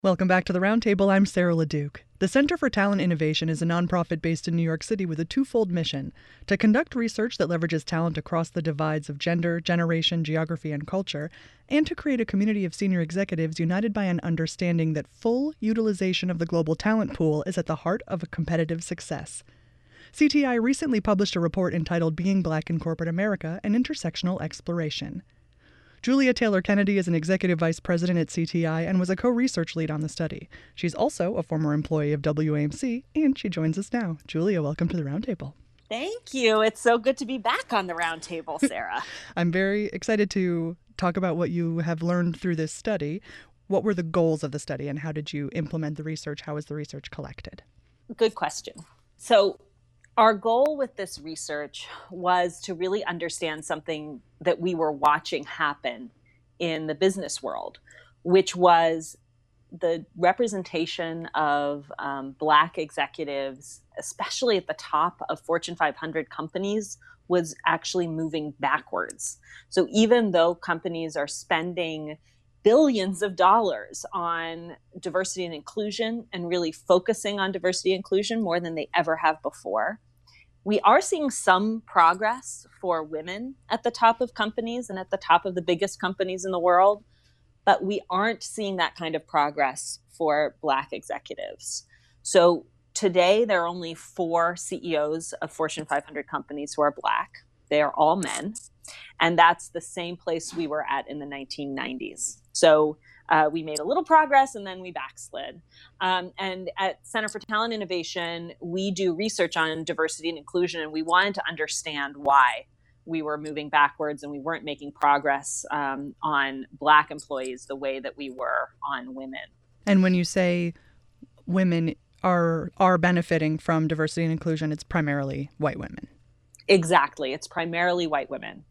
Welcome back to the Roundtable. I'm Sarah LeDuc. The Center for Talent Innovation is a nonprofit based in New York City with a twofold mission: to conduct research that leverages talent across the divides of gender, generation, geography, and culture, and to create a community of senior executives united by an understanding that full utilization of the global talent pool is at the heart of a competitive success. CTI recently published a report entitled Being Black in Corporate America, an Intersectional Exploration. Julia Taylor Kennedy is an executive vice president at CTI and was a co-research lead on the study. She's also a former employee of WAMC, and she joins us now. Julia, welcome to the Roundtable. Thank you. It's so good to be back on the Roundtable, Sarah. I'm very excited to talk about what you have learned through this study. What were the goals of the study, and how did you implement the research? How was the research collected? Good question. So our goal with this research was to really understand something that we were watching happen in the business world, which was the representation of Black executives, especially at the top of Fortune 500 companies, was actually moving backwards. So even though companies are spending billions of dollars on diversity and inclusion and really focusing on diversity and inclusion more than they ever have before, we are seeing some progress for women at the top of companies and at the top of the biggest companies in the world, but we aren't seeing that kind of progress for Black executives. So today, there are only 4 CEOs of Fortune 500 companies who are Black. They are all men. And that's the same place we were at in the 1990s. So we made a little progress and then we backslid. And at Center for Talent Innovation, we do research on diversity and inclusion, and we wanted to understand why we were moving backwards and we weren't making progress on Black employees the way that we were on women. And when you say women are benefiting from diversity and inclusion, it's primarily white women. Exactly. It's primarily white women.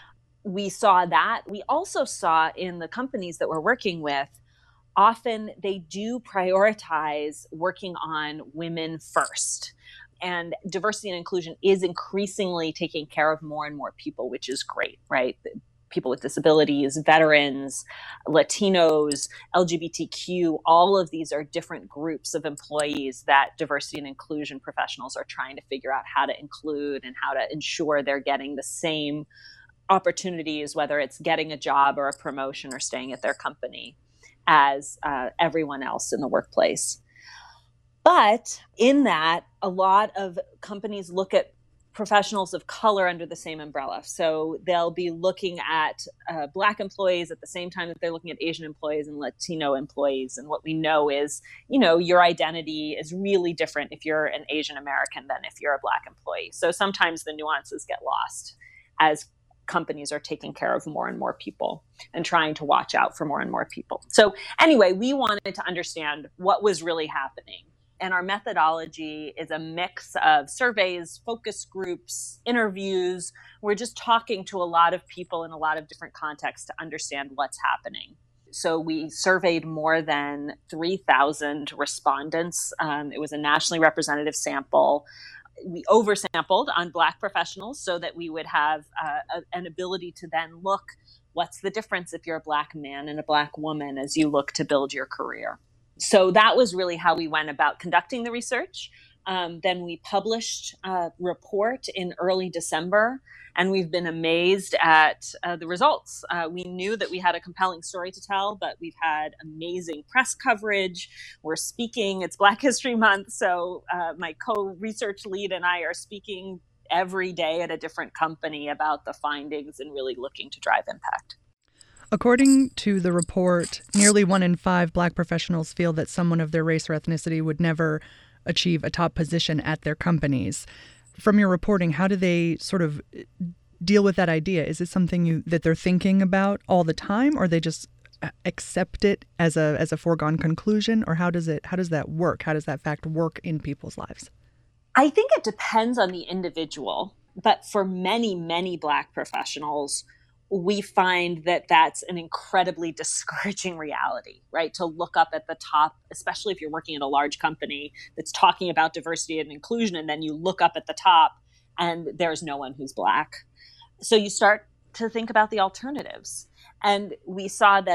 We saw that. We also saw in the companies that we're working with, often they do prioritize working on women first. And diversity and inclusion is increasingly taking care of more and more people, which is great, right? People with disabilities, veterans, Latinos, LGBTQ, all of these are different groups of employees that diversity and inclusion professionals are trying to figure out how to include and how to ensure they're getting the same opportunities, whether it's getting a job or a promotion or staying at their company, as everyone else in the workplace. But in that, a lot of companies look at professionals of color under the same umbrella. So they'll be looking at Black employees at the same time that they're looking at Asian employees and Latino employees. And what we know is, your identity is really different if you're an Asian American than if you're a Black employee. So sometimes the nuances get lost as companies are taking care of more and more people and trying to watch out for more and more people. So anyway, we wanted to understand what was really happening. And our methodology is a mix of surveys, focus groups, interviews. We're just talking to a lot of people in a lot of different contexts to understand what's happening. So we surveyed more than 3,000 respondents. It was a nationally representative sample. We oversampled on Black professionals so that we would have an ability to then look, what's the difference if you're a Black man and a Black woman as you look to build your career. So that was really how we went about conducting the research. Then we published a report in early December, and we've been amazed at the results. We knew that we had a compelling story to tell, but we've had amazing press coverage. We're speaking, it's Black History Month, so my co-research lead and I are speaking every day at a different company about the findings and really looking to drive impact. According to the report, nearly 1 in 5 Black professionals feel that someone of their race or ethnicity would never achieve a top position at their companies. From your reporting, how do they sort of deal with that idea? Is it something that they're thinking about all the time, or they just accept it as a foregone conclusion, or how does that work? How does that fact work in people's lives? I think it depends on the individual, but for many, many Black professionals, we find that that's an incredibly discouraging reality, right? To look up at the top, especially if you're working at a large company that's talking about diversity and inclusion, and then you look up at the top and there's no one who's Black. So you start to think about the alternatives. And we saw that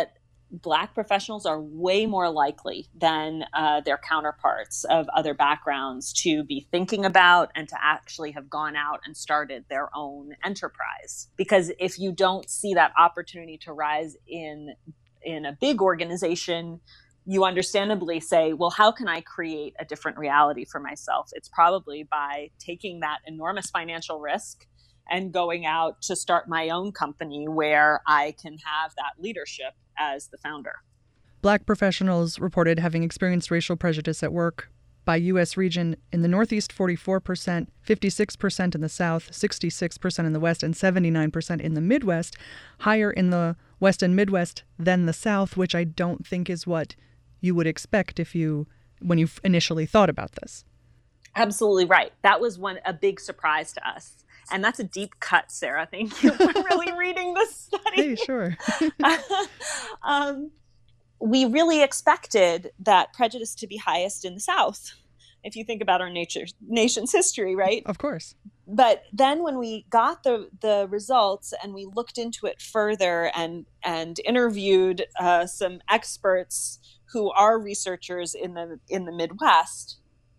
Black professionals are way more likely than their counterparts of other backgrounds to be thinking about and to actually have gone out and started their own enterprise. Because if you don't see that opportunity to rise in a big organization, you understandably say, well, how can I create a different reality for myself? It's probably by taking that enormous financial risk and going out to start my own company where I can have that leadership as the founder. Black professionals reported having experienced racial prejudice at work by U.S. region in the Northeast 44%, 56% in the South, 66% in the West, and 79% in the Midwest, higher in the West and Midwest than the South, which I don't think is what you would expect when you initially thought about this. Absolutely right. That was a big surprise to us. And that's a deep cut, Sarah. Thank you for really reading this study. Hey, sure. We really expected that prejudice to be highest in the South, if you think about our nation's history, right? Of course. But then when we got the results and we looked into it further and interviewed some experts who are researchers in the Midwest,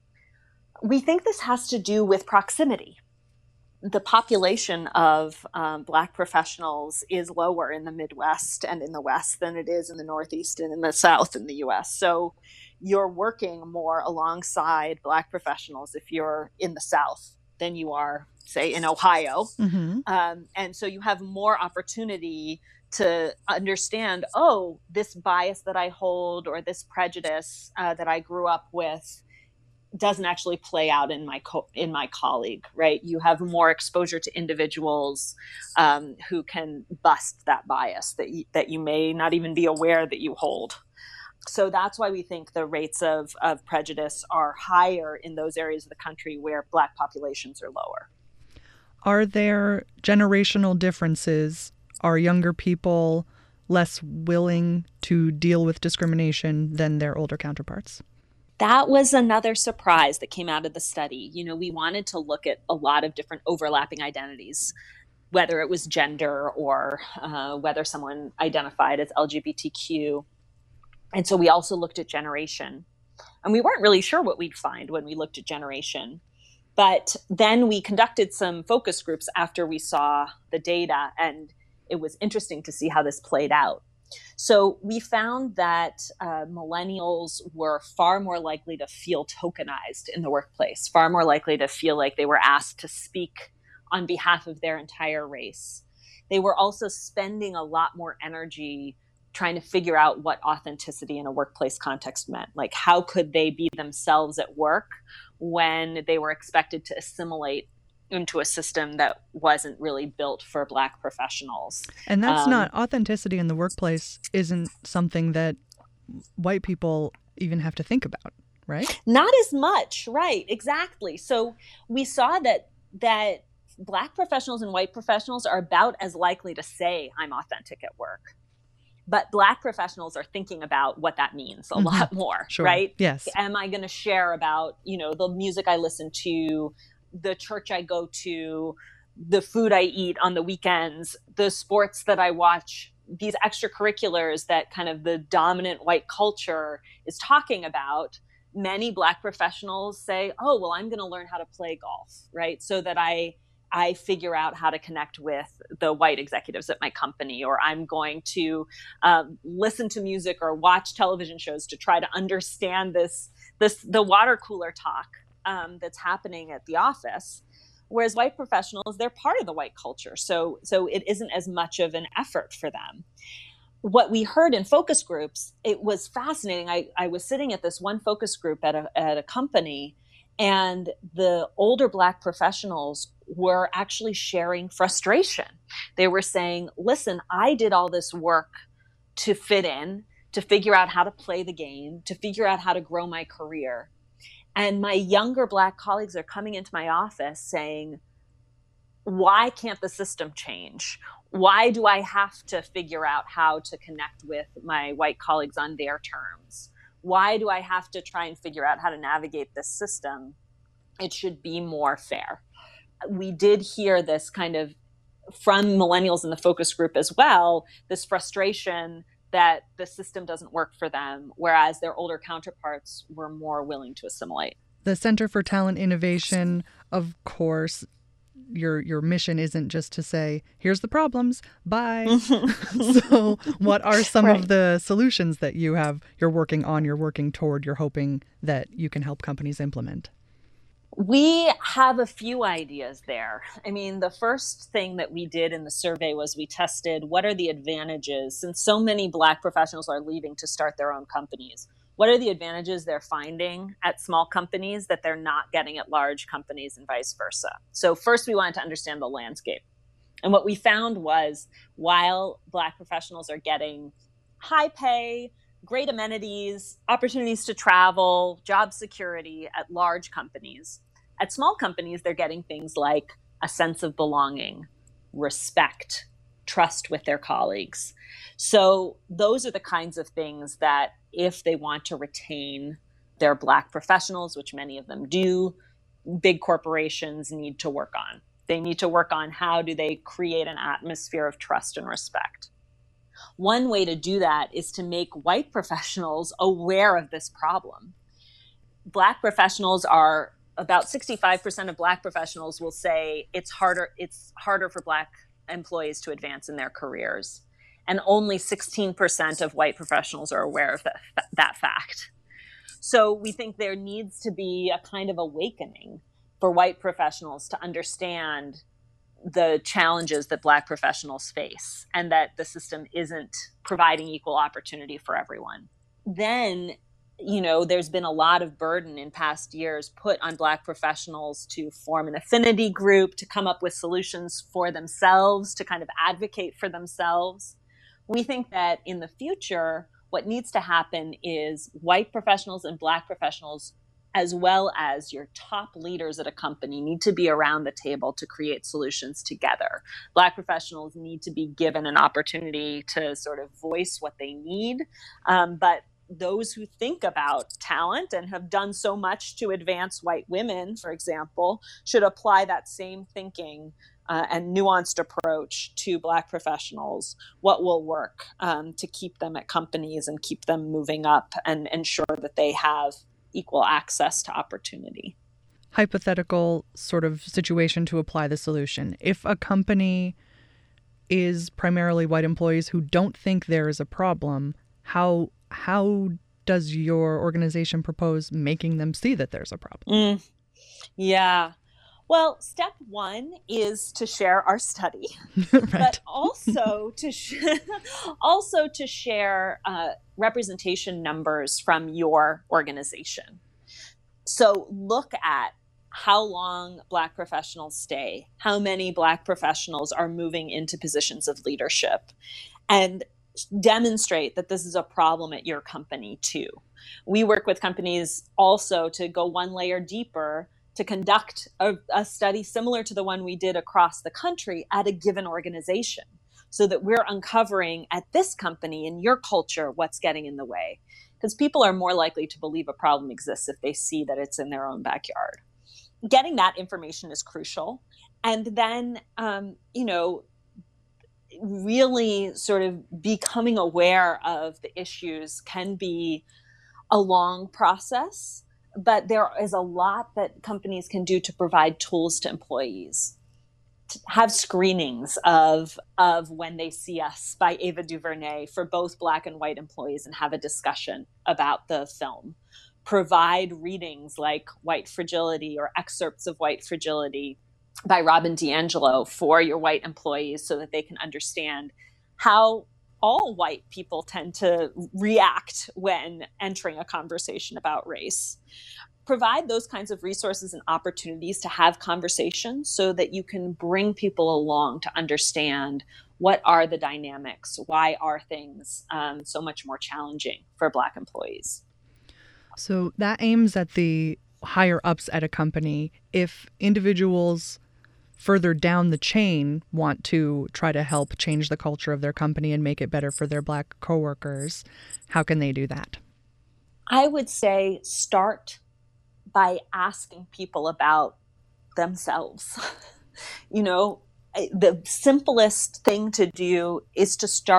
we think this has to do with proximity. The population of Black professionals is lower in the Midwest and in the West than it is in the Northeast and in the South in the U.S. So you're working more alongside Black professionals if you're in the South than you are, say, in Ohio. Mm-hmm. And so you have more opportunity to understand, oh, this bias that I hold or this prejudice that I grew up with doesn't actually play out in my colleague, right? You have more exposure to individuals who can bust that bias that you may not even be aware that you hold. So that's why we think the rates of prejudice are higher in those areas of the country where Black populations are lower. Are there generational differences? Are younger people less willing to deal with discrimination than their older counterparts? That was another surprise that came out of the study. We wanted to look at a lot of different overlapping identities, whether it was gender or whether someone identified as LGBTQ. And so we also looked at generation. And we weren't really sure what we'd find when we looked at generation. But then we conducted some focus groups after we saw the data, and it was interesting to see how this played out. So we found that millennials were far more likely to feel tokenized in the workplace, far more likely to feel like they were asked to speak on behalf of their entire race. They were also spending a lot more energy trying to figure out what authenticity in a workplace context meant. Like, how could they be themselves at work when they were expected to assimilate into a system that wasn't really built for Black professionals. And that's not, authenticity in the workplace isn't something that white people even have to think about, right? Not as much, right, exactly. So we saw that Black professionals and white professionals are about as likely to say, I'm authentic at work. But Black professionals are thinking about what that means a lot more, Sure. Right? Yes. Am I going to share about, the music I listen to, the church I go to, the food I eat on the weekends, the sports that I watch, these extracurriculars that kind of the dominant white culture is talking about? Many Black professionals say, oh, well, I'm going to learn how to play golf, right? So that I figure out how to connect with the white executives at my company, or I'm going to listen to music or watch television shows to try to understand the water cooler talk that's happening at the office. Whereas white professionals, they're part of the white culture. So it isn't as much of an effort for them. What we heard in focus groups, it was fascinating. I was sitting at this one focus group at a company, and the older Black professionals were actually sharing frustration. They were saying, listen, I did all this work to fit in, to figure out how to play the game, to figure out how to grow my career. And my younger Black colleagues are coming into my office saying, why can't the system change? Why do I have to figure out how to connect with my white colleagues on their terms? Why do I have to try and figure out how to navigate this system? It should be more fair. We did hear this kind of from millennials in the focus group as well, this frustration that the system doesn't work for them, whereas their older counterparts were more willing to assimilate. The Center for Talent Innovation, of course, your mission isn't just to say, here's the problems, bye. So what are some of the solutions that you're working on, you're working toward, you're hoping that you can help companies implement? We have a few ideas there. I mean, the first thing that we did in the survey was we tested what are the advantages, since so many Black professionals are leaving to start their own companies. What are the advantages they're finding at small companies that they're not getting at large companies and vice versa? So first, we wanted to understand the landscape. And what we found was while Black professionals are getting high pay, great amenities, opportunities to travel, job security at large companies, at small companies, they're getting things like a sense of belonging, respect, trust with their colleagues. So those are the kinds of things that if they want to retain their Black professionals, which many of them do, big corporations need to work on. They need to work on how do they create an atmosphere of trust and respect. One way to do that is to make white professionals aware of this problem. Black professionals are about 65% of Black professionals will say it's harder for Black employees to advance in their careers. And only 16% of white professionals are aware of that fact. So we think there needs to be a kind of awakening for white professionals to understand the challenges that Black professionals face and that the system isn't providing equal opportunity for everyone. Then, there's been a lot of burden in past years put on Black professionals to form an affinity group, to come up with solutions for themselves, to kind of advocate for themselves. We think that in the future, what needs to happen is white professionals and Black professionals, as well as your top leaders at a company, need to be around the table to create solutions together. Black professionals need to be given an opportunity to sort of voice what they need. But those who think about talent and have done so much to advance white women, for example, should apply that same thinking and nuanced approach to Black professionals. What will work to keep them at companies and keep them moving up and ensure that they have equal access to opportunity. Hypothetical sort of situation to apply the solution. If a company is primarily white employees who don't think there is a problem, how does your organization propose making them see that there's a problem? Yeah. Well, step one is to share our study, right. But also to share representation numbers from your organization. So look at how long Black professionals stay, how many Black professionals are moving into positions of leadership, and demonstrate that this is a problem at your company too. We work with companies also to go one layer deeper, to conduct a study similar to the one we did across the country at a given organization, so that we're uncovering at this company, in your culture, what's getting in the way. Because people are more likely to believe a problem exists if they see that it's in their own backyard. Getting that information is crucial. And then, really sort of becoming aware of the issues can be a long process. But there is a lot that companies can do to provide tools to employees. To have screenings of When They See Us by Ava DuVernay for both Black and white employees and have a discussion about the film. Provide readings like White Fragility or excerpts of White Fragility by Robin DiAngelo for your white employees so that they can understand how all white people tend to react when entering a conversation about race. Provide those kinds of resources and opportunities to have conversations so that you can bring people along to understand what are the dynamics, why are things so much more challenging for Black employees. So that aims at the higher ups at a company. If individuals further down the chain want to try to help change the culture of their company and make it better for their Black coworkers, how can they do that? I would say start by asking people about themselves. The simplest thing to do is to start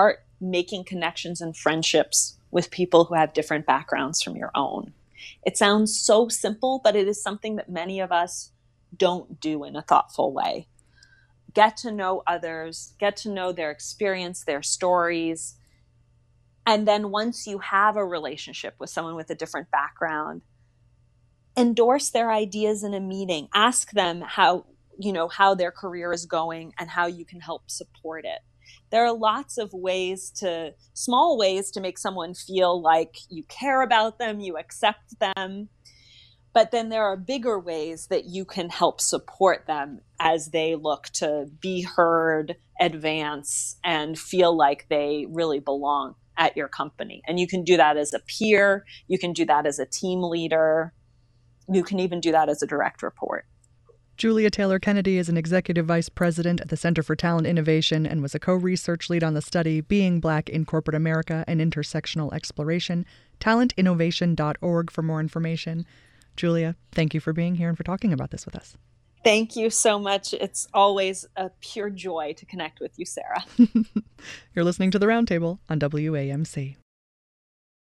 making connections and friendships with people who have different backgrounds from your own. It sounds so simple, but it is something that many of us don't do in a thoughtful way. Get to know others, get to know their experience, their stories. And then once you have a relationship with someone with a different background, endorse their ideas in a meeting. Ask them how their career is going and how you can help support it. There are lots of small ways to make someone feel like you care about them, you accept them. But then there are bigger ways that you can help support them as they look to be heard, advance, and feel like they really belong at your company. And you can do that as a peer. You can do that as a team leader. You can even do that as a direct report. Julia Taylor Kennedy is an executive vice president at the Center for Talent Innovation and was a co-research lead on the study Being Black in Corporate America, an Intersectional Exploration. Talentinnovation.org for more information. Julia, thank you for being here and for talking about this with us. Thank you so much. It's always a pure joy to connect with you, Sarah. You're listening to The Roundtable on WAMC.